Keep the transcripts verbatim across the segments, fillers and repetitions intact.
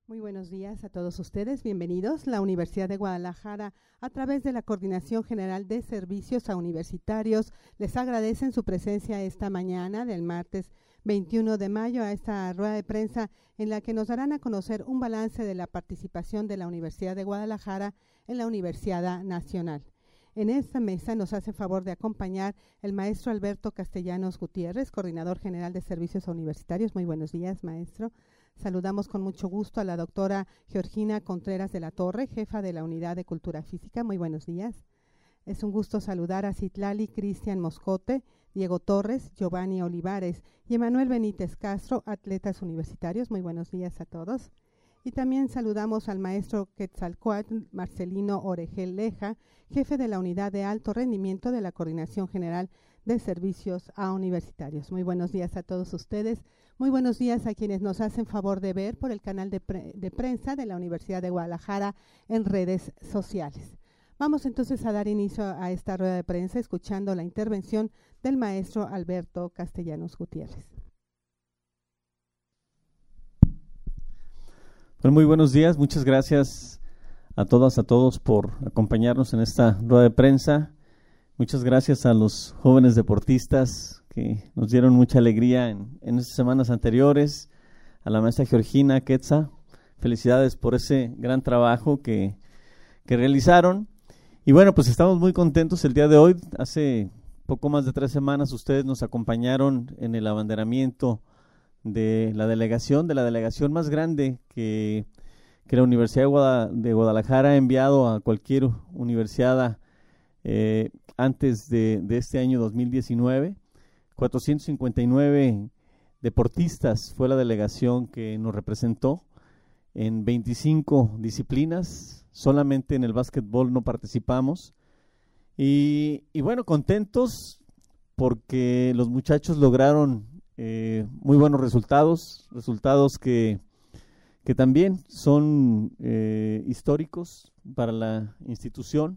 Muy buenos días a todos ustedes, bienvenidos. La Universidad de Guadalajara, a través de la Coordinación General de Servicios a Universitarios, les agradecen su presencia esta mañana del martes veintiuno de mayo a esta rueda de prensa en la que nos darán a conocer un balance de la participación de la Universidad de Guadalajara en la Universidad Nacional. En esta mesa nos hace favor de acompañar el maestro Alberto Castellanos Gutiérrez, coordinador general de Servicios a Universitarios. Muy buenos días, maestro. Saludamos con mucho gusto a la doctora Georgina Contreras de la Torre, jefa de la Unidad de Cultura Física. Muy buenos días. Es un gusto saludar a Citlali Cristian Moscote, Diego Torres, Giovanni Olivares y Emanuel Benítez Castro, atletas universitarios. Muy buenos días a todos. Y también saludamos al maestro Quetzalcóatl Marcelino Oregel Leja, jefe de la Unidad de Alto Rendimiento de la Coordinación General de Servicios a Universitarios. Muy buenos días a todos ustedes. Muy buenos días a quienes nos hacen favor de ver por el canal de, pre de prensa de la Universidad de Guadalajara en redes sociales. Vamos entonces a dar inicio a esta rueda de prensa escuchando la intervención del maestro Alberto Castellanos Gutiérrez. Bueno, muy buenos días, muchas gracias a todas, a todos por acompañarnos en esta rueda de prensa. Muchas gracias a los jóvenes deportistas que nos dieron mucha alegría en, en estas semanas anteriores, a la maestra Georgina Quetza, felicidades por ese gran trabajo que, que realizaron. Y bueno, pues estamos muy contentos el día de hoy. Hace poco más de tres semanas ustedes nos acompañaron en el abanderamiento de la delegación, de la delegación más grande que, que la Universidad de, Guada, de Guadalajara ha enviado a cualquier universidad eh, antes de, de este año dos mil diecinueve. cuatrocientos cincuenta y nueve deportistas fue la delegación que nos representó en veinticinco disciplinas. Solamente en el básquetbol no participamos. Y, y bueno, contentos porque los muchachos lograron Eh, muy buenos resultados, resultados que, que también son eh, históricos para la institución,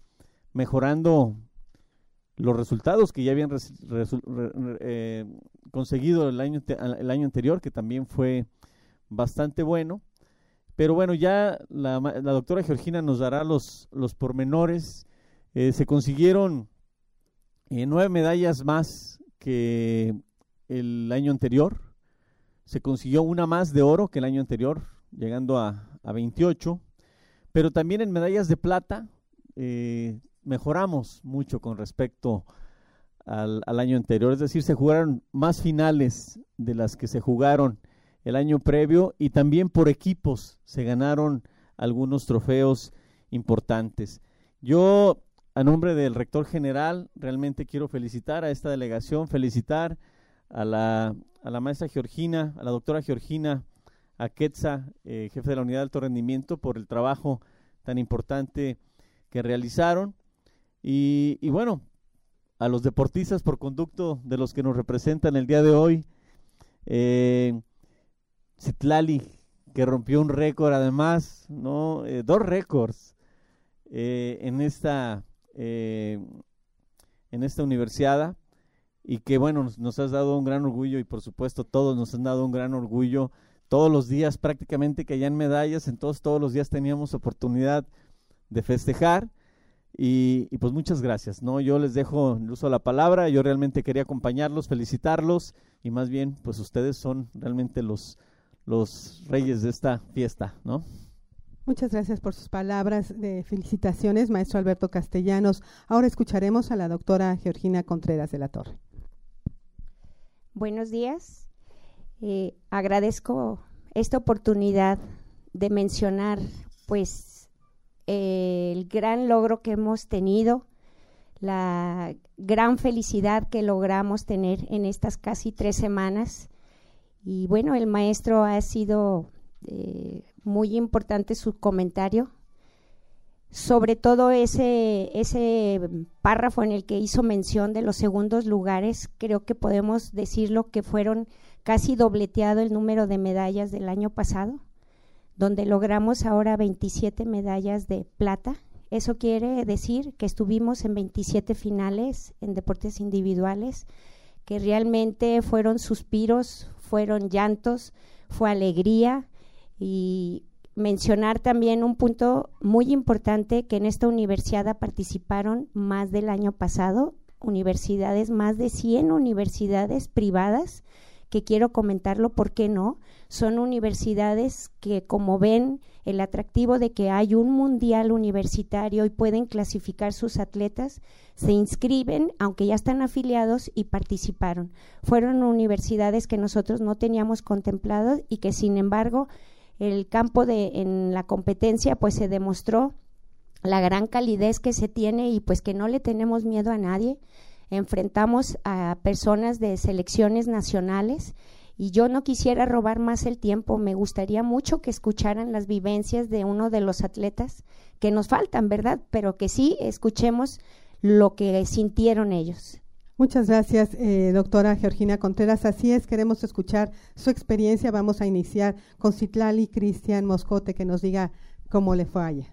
mejorando los resultados que ya habían res, res, re, eh, conseguido el año, el año anterior, que también fue bastante bueno. Pero bueno, ya la, la doctora Georgina nos dará los, los pormenores. Eh, se consiguieron eh, nueve medallas más que el año anterior. Se consiguió una más de oro que el año anterior, llegando a, a veintiocho, pero también en medallas de plata eh, mejoramos mucho con respecto al, al año anterior, es decir, se jugaron más finales de las que se jugaron el año previo y también por equipos se ganaron algunos trofeos importantes. Yo, a nombre del rector general, realmente quiero felicitar a esta delegación, felicitar A la, a la maestra Georgina, a la doctora Georgina, a Quetza, eh, jefe de la Unidad de Alto Rendimiento, por el trabajo tan importante que realizaron. Y, y bueno, a los deportistas por conducto de los que nos representan el día de hoy. Eh, Citlali, que rompió un récord además, ¿no? Eh, dos récords eh, en, esta, eh, en esta universidad. Y que bueno, nos, nos has dado un gran orgullo y por supuesto todos nos han dado un gran orgullo. Todos los días prácticamente caían medallas, entonces todos los días teníamos oportunidad de festejar y, y pues muchas gracias, ¿no? Yo les dejo el uso de la palabra, yo realmente quería acompañarlos, felicitarlos y más bien pues ustedes son realmente los, los reyes de esta fiesta, ¿no? Muchas gracias por sus palabras de felicitaciones, maestro Alberto Castellanos. Ahora escucharemos a la doctora Georgina Contreras de la Torre. Buenos días. Eh, agradezco esta oportunidad de mencionar pues eh, el gran logro que hemos tenido, la gran felicidad que logramos tener en estas casi tres semanas. Y bueno, el maestro ha sido eh, muy importante su comentario, sobre todo ese, ese párrafo en el que hizo mención de los segundos lugares. Creo que podemos decirlo que fueron casi dobleteado el número de medallas del año pasado, donde logramos ahora veintisiete medallas de plata. Eso quiere decir que estuvimos en veintisiete finales en deportes individuales, que realmente fueron suspiros, fueron llantos, fue alegría. Y mencionar también un punto muy importante, que en esta universidad participaron más del año pasado universidades, más de cien universidades privadas, que quiero comentarlo, ¿por qué no? Son universidades que, como ven, el atractivo de que hay un mundial universitario y pueden clasificar sus atletas, se inscriben, aunque ya están afiliados, y participaron. Fueron universidades que nosotros no teníamos contemplado y que, sin embargo, el campo de en la competencia pues se demostró la gran calidez que se tiene y pues que no le tenemos miedo a nadie. Enfrentamos a personas de selecciones nacionales y yo no quisiera robar más el tiempo, me gustaría mucho que escucharan las vivencias de uno de los atletas que nos faltan, ¿verdad? Pero que sí escuchemos lo que sintieron ellos. Muchas gracias, eh, doctora Georgina Contreras. Así es, queremos escuchar su experiencia. Vamos a iniciar con Citlali Cristian Moscote, que nos diga cómo le fue a ella.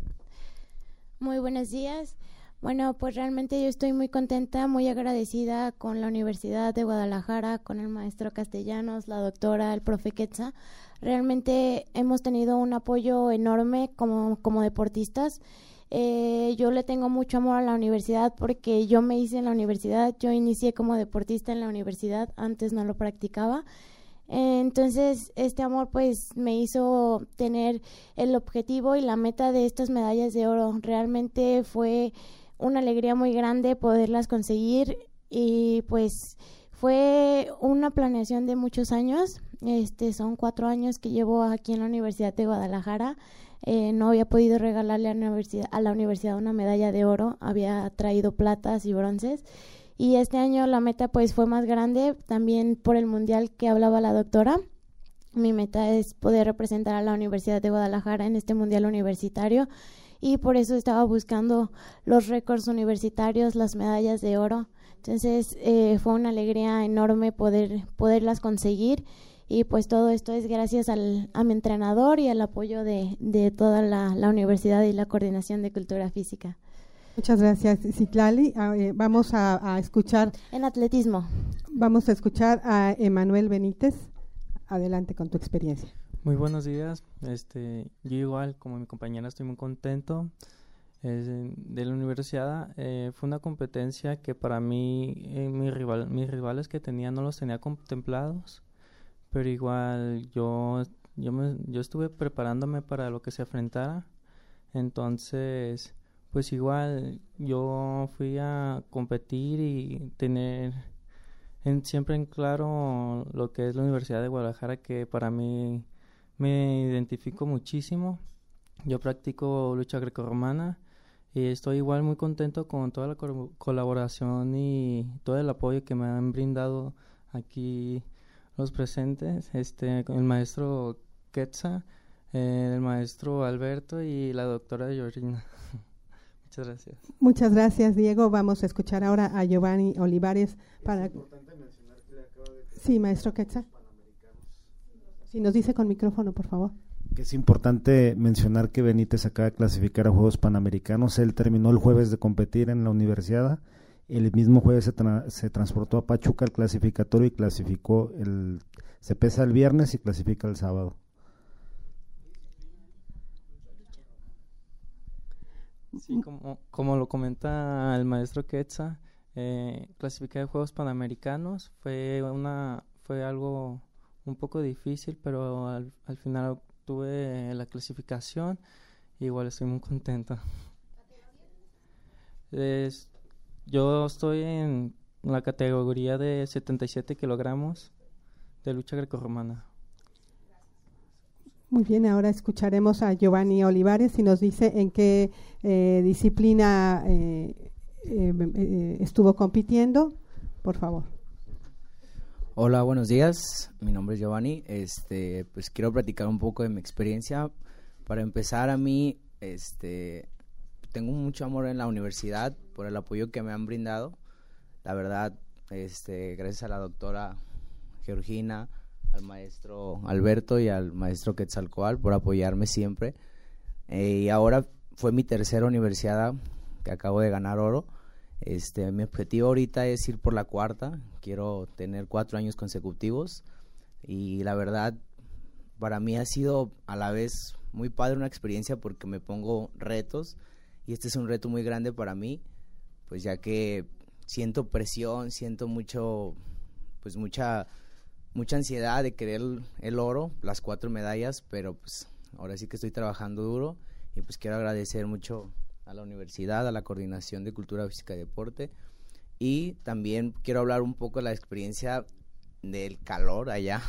Muy buenos días. Bueno, pues realmente yo estoy muy contenta, muy agradecida con la Universidad de Guadalajara, con el maestro Castellanos, la doctora, el profe Quetza. Realmente hemos tenido un apoyo enorme como, como deportistas. Eh, yo le tengo mucho amor a la universidad porque yo me hice en la universidad, yo inicié como deportista en la universidad, antes no lo practicaba. Entonces este amor pues me hizo tener el objetivo y la meta de estas medallas de oro. Realmente fue una alegría muy grande poderlas conseguir y pues fue una planeación de muchos años. Este son cuatro años que llevo aquí en la Universidad de Guadalajara. Eh, no había podido regalarle a la universidad, a la universidad una medalla de oro, había traído platas y bronces. Y este año la meta pues fue más grande, también por el mundial que hablaba la doctora. Mi meta es poder representar a la Universidad de Guadalajara en este mundial universitario y por eso estaba buscando los récords universitarios, las medallas de oro. Entonces eh, fue una alegría enorme poder poderlas conseguir y pues todo esto es gracias al, a mi entrenador y al apoyo de, de toda la, la universidad y la coordinación de cultura física. Muchas gracias, Citlali. Eh, vamos a, a escuchar. En atletismo. Vamos a escuchar a Emanuel Benítez. Adelante con tu experiencia. Muy buenos días. Este, yo igual, como mi compañera, estoy muy contento. Eh, de la universidad eh, fue una competencia que para mí, eh, mi rival, mis rivales que tenía no los tenía contemplados, pero igual yo, yo, me, yo estuve preparándome para lo que se enfrentara. Entonces, pues igual yo fui a competir y tener en, siempre en claro lo que es la Universidad de Guadalajara, que para mí me identifico muchísimo. Yo practico lucha grecorromana y estoy igual muy contento con toda la co- colaboración y todo el apoyo que me han brindado aquí los presentes, este, el maestro Quetza, eh, el maestro Alberto y la doctora Georgina. Muchas gracias. Muchas gracias, Diego. Vamos a escuchar ahora a Giovanni Olivares. Para... Es importante mencionar que le acaba de... Sí, maestro Quetza. Si nos dice con micrófono, por favor. Que es importante mencionar que Benítez acaba de clasificar a Juegos Panamericanos. Él terminó el jueves de competir en la universidad. El mismo jueves se, tra- se transportó a Pachuca al clasificatorio y clasificó el... Se pesa el viernes y clasifica el sábado. Sí, como, como lo comenta el maestro Quetza, eh, clasificar a Juegos Panamericanos fue una fue algo un poco difícil, pero al, al final obtuve la clasificación. Igual estoy muy contento. Es, yo estoy en la categoría de setenta y siete kilogramos de lucha grecorromana. Muy bien, ahora escucharemos a Giovanni Olivares y nos dice en qué eh, disciplina eh, eh, eh, estuvo compitiendo, por favor. Hola, buenos días. Mi nombre es Giovanni. Este, pues quiero platicar un poco de mi experiencia. Para empezar, a mí, este, tengo mucho amor en la universidad por el apoyo que me han brindado. La verdad, este, gracias a la doctora Georgina, al maestro Alberto y al maestro Quetzalcóatl por apoyarme siempre. Eh, y ahora fue mi tercera universidad que acabo de ganar oro. Este, mi objetivo ahorita es ir por la cuarta. Quiero tener cuatro años consecutivos y la verdad para mí ha sido a la vez muy padre una experiencia porque me pongo retos y este es un reto muy grande para mí, pues ya que siento presión, siento mucho, pues mucha, mucha ansiedad de querer el, el oro, las cuatro medallas, pero pues ahora sí que estoy trabajando duro y pues quiero agradecer mucho a la universidad, a la Coordinación de Cultura Física y Deporte y también quiero hablar un poco de la experiencia del calor allá.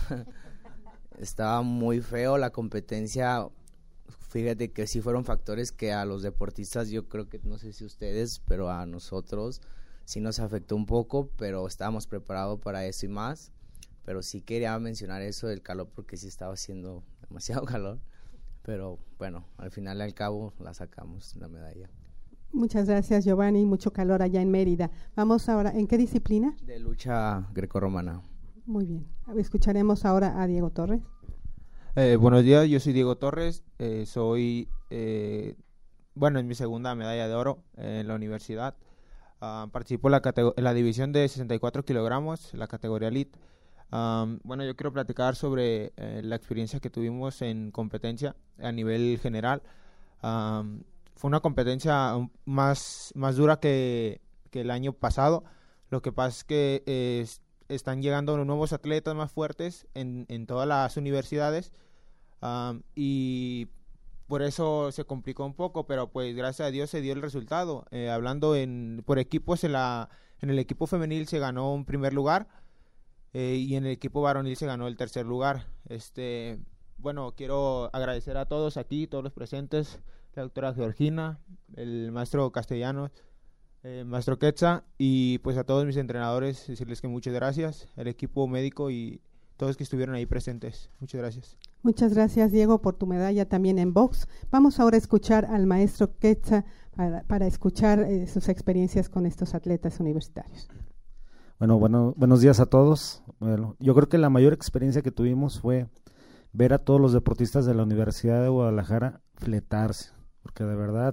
Estaba muy feo la competencia, fíjate que sí fueron factores que a los deportistas, yo creo que no sé si ustedes, pero a nosotros sí nos afectó un poco, pero estábamos preparados para eso y más, pero sí quería mencionar eso del calor porque sí estaba haciendo demasiado calor, pero bueno, al final y al cabo la sacamos la medalla. Muchas gracias, Giovanni, mucho calor allá en Mérida. Vamos ahora, ¿en qué disciplina? De lucha grecorromana. Muy bien, escucharemos ahora a Diego Torres. Eh, buenos días, yo soy Diego Torres, eh, soy, eh, bueno, es mi segunda medalla de oro en la universidad. Uh, participo en la, en la división de sesenta y cuatro kilogramos, la categoría elite. Um, bueno, yo quiero platicar sobre eh, la experiencia que tuvimos en competencia a nivel general. Um, fue una competencia más, más dura que, que el año pasado. Lo que pasa es que eh, están llegando nuevos atletas más fuertes en, en todas las universidades um, y por eso se complicó un poco, pero pues gracias a Dios se dio el resultado. Eh, hablando en por equipos, en, la, en el equipo femenil se ganó un primer lugar eh, y en el equipo varonil se ganó el tercer lugar. Este, bueno, quiero agradecer a todos aquí, todos los presentes, la doctora Georgina, el maestro Castellanos, Eh, maestro Quetza y pues a todos mis entrenadores decirles que muchas gracias, el equipo médico y todos que estuvieron ahí presentes. Muchas gracias. Muchas gracias, Diego, por tu medalla también en box. Vamos ahora a escuchar al maestro Quetza para, para escuchar eh, sus experiencias con estos atletas universitarios. Bueno, bueno, buenos días a todos. Bueno, yo creo que la mayor experiencia que tuvimos fue ver a todos los deportistas de la Universidad de Guadalajara fletarse, porque de verdad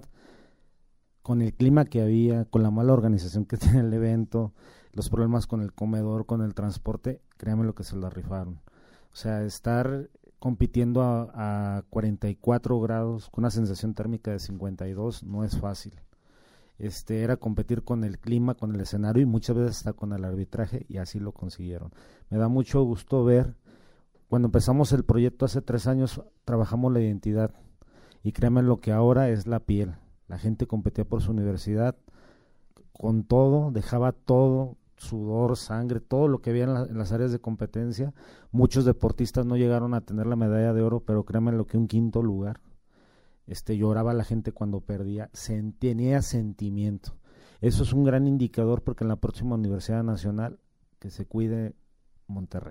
con el clima que había, con la mala organización que tiene el evento, los problemas con el comedor, con el transporte, créanme lo que se la rifaron. O sea, estar compitiendo a, a cuarenta y cuatro grados con una sensación térmica de cincuenta y dos no es fácil. Este era competir con el clima, con el escenario y muchas veces hasta con el arbitraje y así lo consiguieron. Me da mucho gusto ver, cuando empezamos el proyecto hace tres años, trabajamos la identidad y créanme lo que ahora es la piel. La gente competía por su universidad con todo, dejaba todo, sudor, sangre, todo lo que había en, la, en las áreas de competencia. Muchos deportistas no llegaron a tener la medalla de oro, pero créanme lo que un quinto lugar. Este, lloraba la gente cuando perdía, se, tenía sentimiento. Eso es un gran indicador porque en la próxima Universidad Nacional que se cuide Monterrey.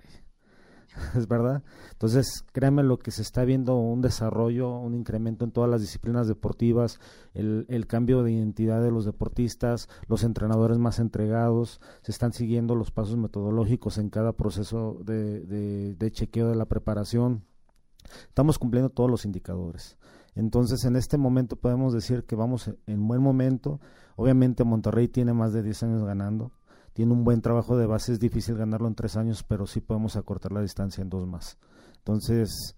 Es verdad. Entonces, créanme lo que se está viendo, un desarrollo, un incremento en todas las disciplinas deportivas, el, el cambio de identidad de los deportistas, los entrenadores más entregados, se están siguiendo los pasos metodológicos en cada proceso de, de, de chequeo de la preparación. Estamos cumpliendo todos los indicadores. Entonces, en este momento podemos decir que vamos en buen momento. Obviamente Monterrey tiene más de diez años ganando. Tiene un buen trabajo de base, es difícil ganarlo en tres años, pero sí podemos acortar la distancia en dos más. Entonces,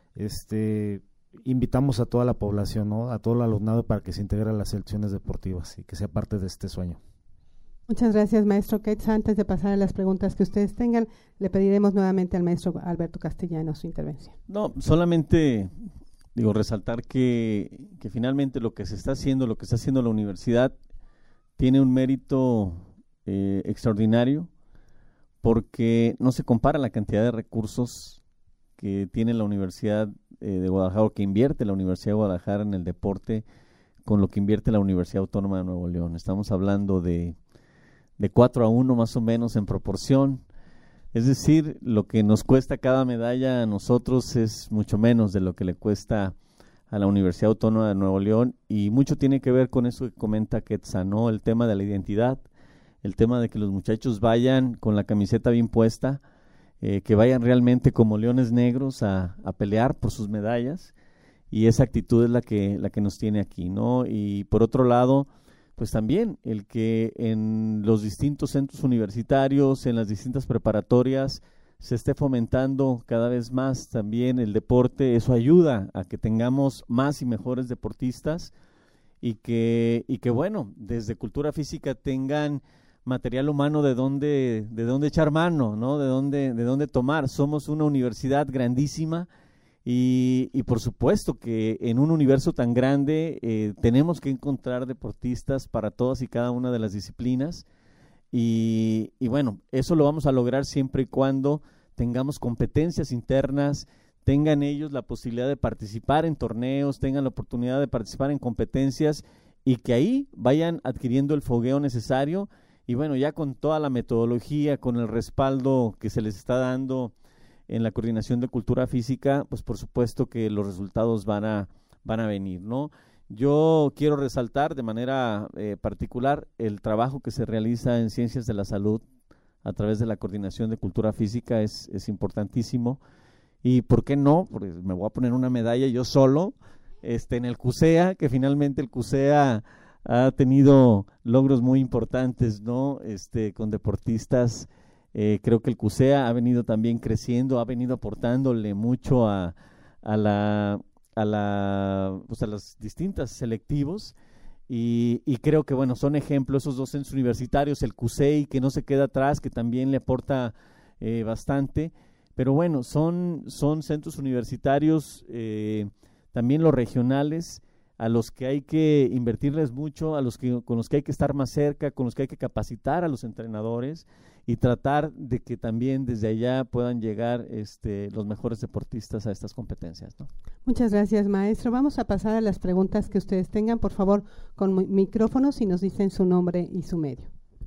este, invitamos a toda la población, ¿no? A todo el alumnado para que se integre a las selecciones deportivas y que sea parte de este sueño. Muchas gracias, maestro Quetza. Antes de pasar a las preguntas que ustedes tengan, le pediremos nuevamente al maestro Alberto Castellanos su intervención. No, solamente digo resaltar que, que finalmente lo que se está haciendo, lo que está haciendo la universidad, tiene un mérito Eh, extraordinario porque no se compara la cantidad de recursos que tiene la Universidad eh, de Guadalajara o que invierte la Universidad de Guadalajara en el deporte con lo que invierte la Universidad Autónoma de Nuevo León. Estamos hablando de, de cuatro a uno más o menos en proporción, es decir, lo que nos cuesta cada medalla a nosotros es mucho menos de lo que le cuesta a la Universidad Autónoma de Nuevo León y mucho tiene que ver con eso que comenta Quetza, ¿no? El tema de la identidad, el tema de que los muchachos vayan con la camiseta bien puesta, eh, que vayan realmente como leones negros a, a pelear por sus medallas y esa actitud es la que, la que nos tiene aquí, ¿no? Y por otro lado, pues también el que en los distintos centros universitarios, en las distintas preparatorias, se esté fomentando cada vez más también el deporte. Eso ayuda a que tengamos más y mejores deportistas y que, y que bueno, desde Cultura Física tengan material humano de dónde, de dónde echar mano, ¿no? De dónde, de dónde tomar. Somos una universidad grandísima y, y por supuesto que en un universo tan grande eh, tenemos que encontrar deportistas para todas y cada una de las disciplinas. Y, y bueno, eso lo vamos a lograr siempre y cuando tengamos competencias internas, tengan ellos la posibilidad de participar en torneos, tengan la oportunidad de participar en competencias y que ahí vayan adquiriendo el fogueo necesario. Y bueno, ya con toda la metodología, con el respaldo que se les está dando en la Coordinación de Cultura Física, pues por supuesto que los resultados van a, van a venir, ¿no? Yo quiero resaltar de manera eh, particular el trabajo que se realiza en Ciencias de la Salud a través de la Coordinación de Cultura Física, es, es importantísimo. Y ¿por qué no? Porque me voy a poner una medalla yo solo este, en el CUSEA, que finalmente el CUSEA ha tenido logros muy importantes, ¿no? Este, con deportistas. Eh, creo que el CUSEA ha venido también creciendo, ha venido aportándole mucho a, a la... a la pues a los distintos selectivos y, y creo que bueno, son ejemplos esos dos centros universitarios, el CUSEI que no se queda atrás, que también le aporta eh, bastante, pero bueno, son, son centros universitarios, eh, también los regionales, a los que hay que invertirles mucho, a los que con los que hay que estar más cerca, con los que hay que capacitar a los entrenadores y tratar de que también desde allá puedan llegar este, los mejores deportistas a estas competencias, ¿no? Muchas gracias, maestro. Vamos a pasar a las preguntas que ustedes tengan, por favor, con micrófonos y nos dicen su nombre y su medio.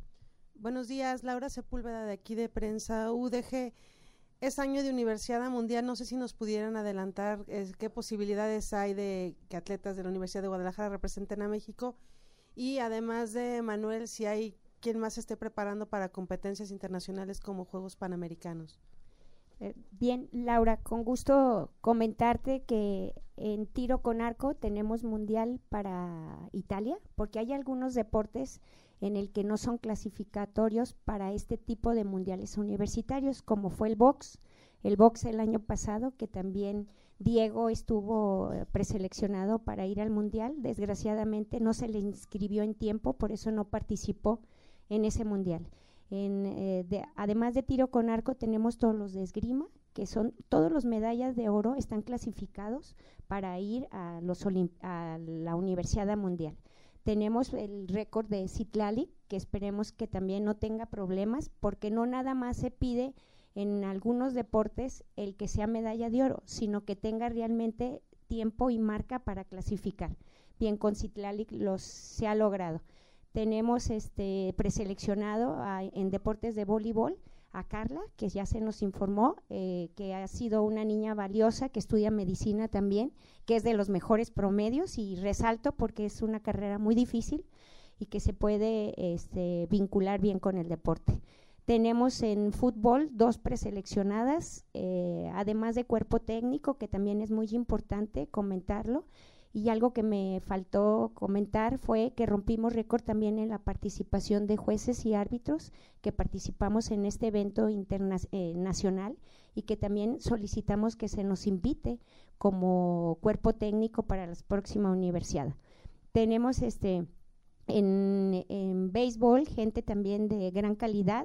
Buenos días, Laura Sepúlveda de aquí de Prensa U D G. Es año de Universidad Mundial, no sé si nos pudieran adelantar eh, qué posibilidades hay de que atletas de la Universidad de Guadalajara representen a México y además de Manuel, si hay quien más se esté preparando para competencias internacionales como Juegos Panamericanos. Eh, bien, Laura, con gusto comentarte que en tiro con arco tenemos mundial para Italia, porque hay algunos deportes en el que no son clasificatorios para este tipo de mundiales universitarios, como fue el box, el box el año pasado, que también Diego estuvo preseleccionado para ir al mundial, desgraciadamente no se le inscribió en tiempo, por eso no participó en ese mundial. En, eh, de, además de tiro con arco tenemos todos los de esgrima, que son todos los medallas de oro están clasificados para ir a, los a la Universidad Mundial. Tenemos el récord de Citlali, que esperemos que también no tenga problemas, porque no nada más se pide en algunos deportes el que sea medalla de oro, sino que tenga realmente tiempo y marca para clasificar. Bien, con Citlali los, se ha logrado. Tenemos este preseleccionado a, en deportes de voleibol a Carla, que ya se nos informó eh, que ha sido una niña valiosa, que estudia medicina también, que es de los mejores promedios, y resalto porque es una carrera muy difícil y que se puede este, vincular bien con el deporte. Tenemos en fútbol dos preseleccionadas, eh, además de cuerpo técnico, que también es muy importante comentarlo. Y algo que me faltó comentar fue que rompimos récord también en la participación de jueces y árbitros que participamos en este evento internacional eh, nacional, y que también solicitamos que se nos invite como cuerpo técnico para la próxima universidad. Tenemos este en, en béisbol gente también de gran calidad.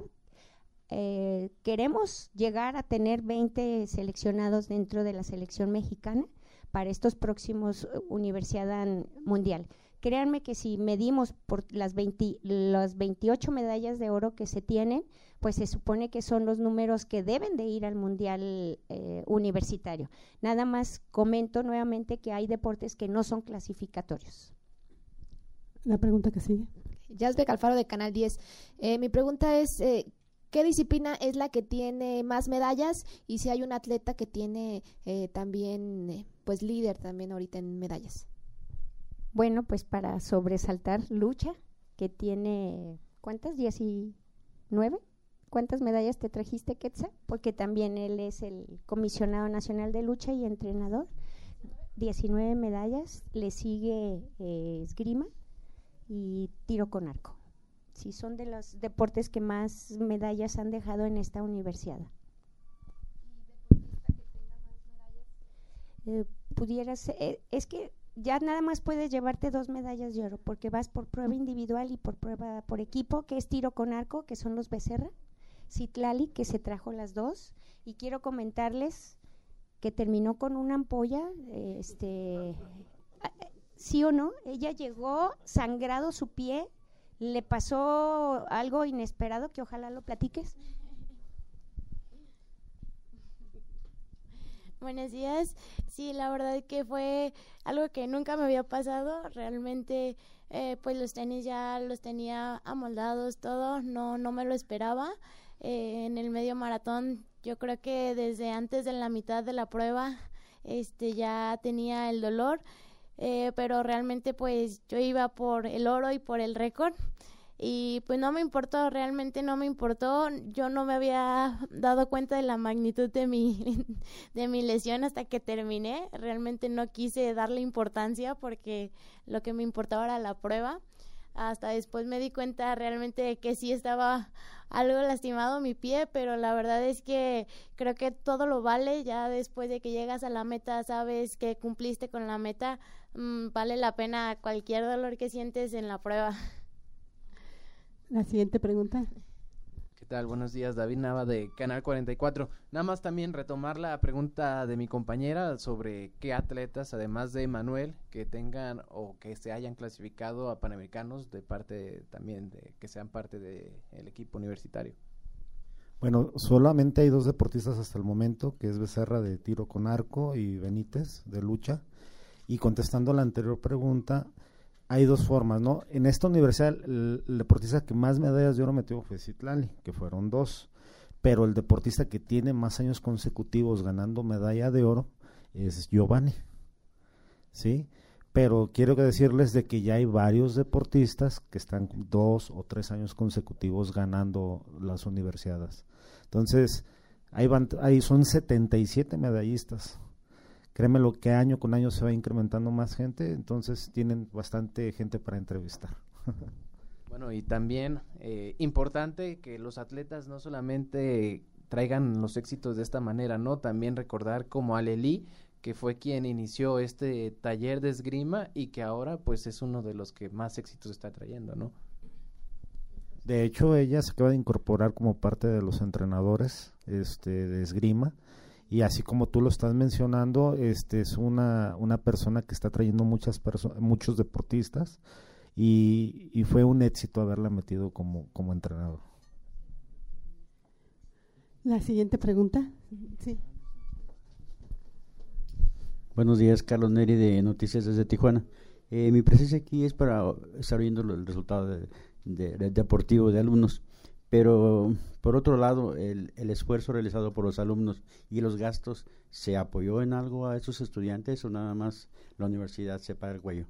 Eh, queremos llegar a tener veinte seleccionados dentro de la selección mexicana para estos próximos Universidad Mundial. Créanme que si medimos por las, veinte, las veintiocho medallas de oro que se tienen, pues se supone que son los números que deben de ir al Mundial eh, Universitario. Nada más comento nuevamente que hay deportes que no son clasificatorios. La pregunta que sigue. Yasbe Alfaro de Canal diez. Eh, mi pregunta es, eh, ¿qué disciplina es la que tiene más medallas? Y si hay un atleta que tiene eh, también, eh, pues líder también ahorita en medallas. Bueno, pues para sobresaltar, lucha, que tiene, ¿cuántas? diecinueve. ¿Cuántas medallas te trajiste, Quetzal? Porque también él es el comisionado nacional de lucha y entrenador. diecinueve medallas. Le sigue eh, esgrima y tiro con arco. Sí, son de los deportes que más medallas han dejado en esta universidad. eh, pudieras, eh, es que ya nada más puedes llevarte dos medallas de oro, porque vas por prueba individual y por prueba por equipo, que es tiro con arco, que son los Becerra, Citlali, que se trajo las dos, y quiero comentarles que terminó con una ampolla, este, sí o no, ella llegó sangrado su pie, le pasó algo inesperado, que ojalá lo platiques. Buenos días. Sí, la verdad que fue algo que nunca me había pasado. Realmente, eh, pues los tenis ya los tenía amoldados, todo. No, no me lo esperaba. Eh, en el medio maratón, yo creo que desde antes de la mitad de la prueba, este, ya tenía el dolor. Eh, pero realmente, pues yo iba por el oro y por el récord. Y pues no me importó, realmente no me importó, yo no me había dado cuenta de la magnitud de mi, de mi lesión hasta que terminé, realmente no quise darle importancia porque lo que me importaba era la prueba, hasta después me di cuenta realmente de que sí estaba algo lastimado mi pie, pero la verdad es que creo que todo lo vale, ya después de que llegas a la meta sabes que cumpliste con la meta, mmm, vale la pena cualquier dolor que sientes en la prueba. La siguiente pregunta. ¿Qué tal? Buenos días, David Nava de Canal cuarenta y cuatro. Nada más también retomar la pregunta de mi compañera sobre qué atletas, además de Manuel, que tengan o que se hayan clasificado a Panamericanos de parte también de que sean parte del equipo universitario. Bueno, solamente hay dos deportistas hasta el momento, que es Becerra de tiro con arco y Benítez de lucha. Y contestando la anterior pregunta, hay dos formas, ¿no? En esta universidad, el, el deportista que más medallas de oro metió fue Citlali, que fueron dos, pero el deportista que tiene más años consecutivos ganando medalla de oro es Giovanni, ¿sí? Pero quiero decirles de que ya hay varios deportistas que están dos o tres años consecutivos ganando las universidades. Entonces, ahí, van, ahí son setenta y siete medallistas. Créeme lo que año con año se va incrementando más gente, entonces tienen bastante gente para entrevistar. Bueno, y también eh, importante que los atletas no solamente traigan los éxitos de esta manera, ¿no? También recordar como Aleli, que fue quien inició este taller de esgrima y que ahora pues es uno de los que más éxitos está trayendo, ¿no? De hecho, ella se acaba de incorporar como parte de los entrenadores este, de esgrima. Y así como tú lo estás mencionando, este es una, una persona que está trayendo muchas perso- muchos deportistas y, y fue un éxito haberla metido como, como entrenador. La siguiente pregunta. Sí. Buenos días, Carlos Neri de Noticias desde Tijuana. Eh, mi presencia aquí es para estar viendo el resultado de, de, de deportivo de alumnos. Pero, por otro lado, el, el esfuerzo realizado por los alumnos y los gastos, ¿se apoyó en algo a esos estudiantes o nada más la universidad se para el cuello?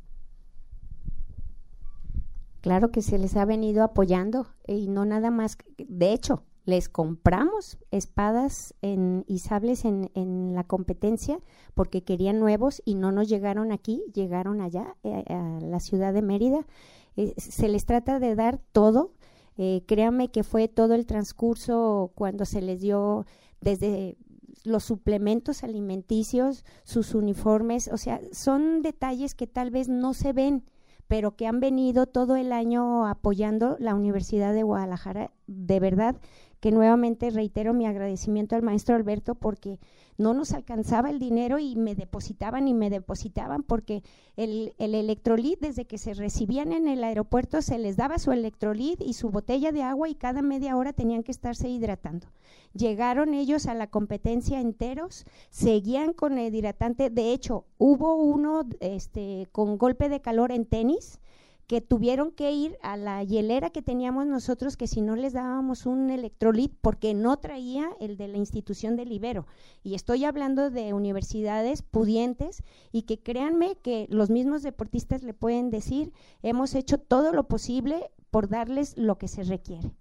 Claro que se les ha venido apoyando y no nada más, de hecho, les compramos espadas en, y sables en, en la competencia porque querían nuevos y no nos llegaron aquí, llegaron allá, eh, a la ciudad de Mérida. Eh, se les trata de dar todo. Eh, créanme que fue todo el transcurso cuando se les dio desde los suplementos alimenticios, sus uniformes, o sea, son detalles que tal vez no se ven, pero que han venido todo el año apoyando la Universidad de Guadalajara. De verdad que nuevamente reitero mi agradecimiento al maestro Alberto porque no nos alcanzaba el dinero y me depositaban y me depositaban porque el, el electrolit, desde que se recibían en el aeropuerto, se les daba su electrolit y su botella de agua y cada media hora tenían que estarse hidratando. Llegaron ellos a la competencia enteros, seguían con el hidratante. De hecho, hubo uno este, con golpe de calor en tenis, que tuvieron que ir a la hielera que teníamos nosotros, que si no les dábamos un electrolit, porque no traía el de la institución del Ibero. Y estoy hablando de universidades pudientes y que créanme que los mismos deportistas le pueden decir, hemos hecho todo lo posible por darles lo que se requiere.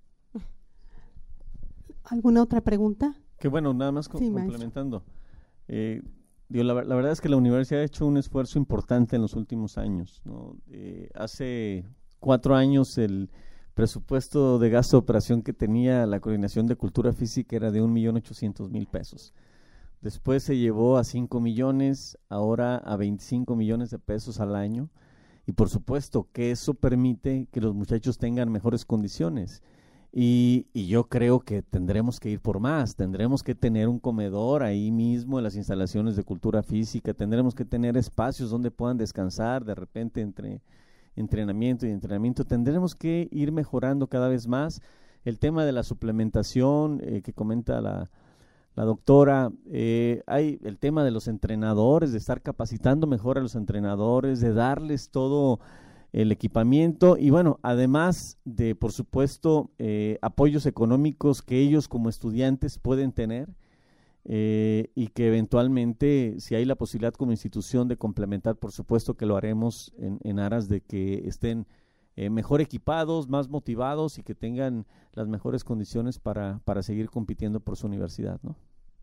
¿Alguna otra pregunta? Que bueno, nada más co- Sí, complementando. Eh, Digo, la, la verdad es que la universidad ha hecho un esfuerzo importante en los últimos años, ¿no? Eh, hace cuatro años el presupuesto de gasto de operación que tenía la Coordinación de Cultura Física era de un millón ochocientos mil pesos. después se llevó a cinco millones, ahora a veinticinco millones de pesos al año, y por supuesto que eso permite que los muchachos tengan mejores condiciones. Y, y yo creo que tendremos que ir por más, tendremos que tener un comedor ahí mismo en las instalaciones de cultura física, tendremos que tener espacios donde puedan descansar de repente entre entrenamiento y entrenamiento, tendremos que ir mejorando cada vez más. El tema de la suplementación eh, que comenta la, la doctora, eh, hay el tema de los entrenadores, de estar capacitando mejor a los entrenadores, de darles todo el equipamiento y bueno, además de, por supuesto, eh, apoyos económicos que ellos como estudiantes pueden tener eh, y que eventualmente, si hay la posibilidad como institución de complementar, por supuesto que lo haremos en, en aras de que estén eh, mejor equipados, más motivados y que tengan las mejores condiciones para, para seguir compitiendo por su universidad, ¿no?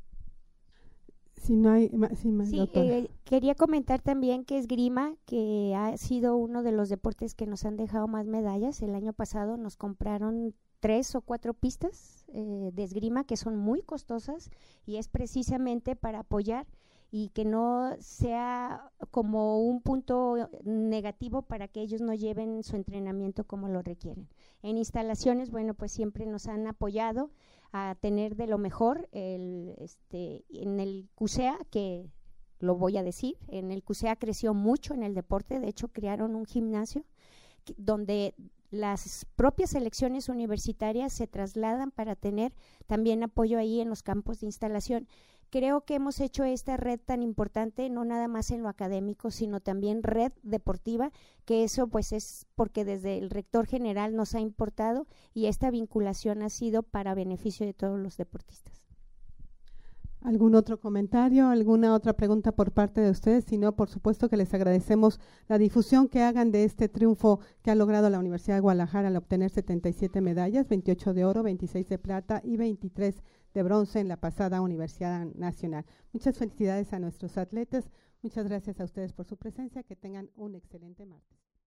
Si no hay, sí, sí eh, quería comentar también que esgrima, que ha sido uno de los deportes que nos han dejado más medallas. El año pasado nos compraron tres o cuatro pistas eh, de esgrima que son muy costosas y es precisamente para apoyar y que no sea como un punto negativo para que ellos no lleven su entrenamiento como lo requieren. En instalaciones, bueno, pues siempre nos han apoyado a tener de lo mejor el, este, en el CUSEA, que lo voy a decir, en el CUSEA creció mucho en el deporte, de hecho crearon un gimnasio que, donde las propias selecciones universitarias se trasladan para tener también apoyo ahí en los campos de instalación. Creo que hemos hecho esta red tan importante, no nada más en lo académico, sino también red deportiva, que eso pues es porque desde el rector general nos ha importado y esta vinculación ha sido para beneficio de todos los deportistas. ¿Algún otro comentario, alguna otra pregunta por parte de ustedes? Si no, por supuesto que les agradecemos la difusión que hagan de este triunfo que ha logrado la Universidad de Guadalajara al obtener setenta y siete medallas, veintiocho de oro, veintiséis de plata y veintitrés de bronce en la pasada Universidad Nacional. Muchas felicidades a nuestros atletas, muchas gracias a ustedes por su presencia, que tengan un excelente martes.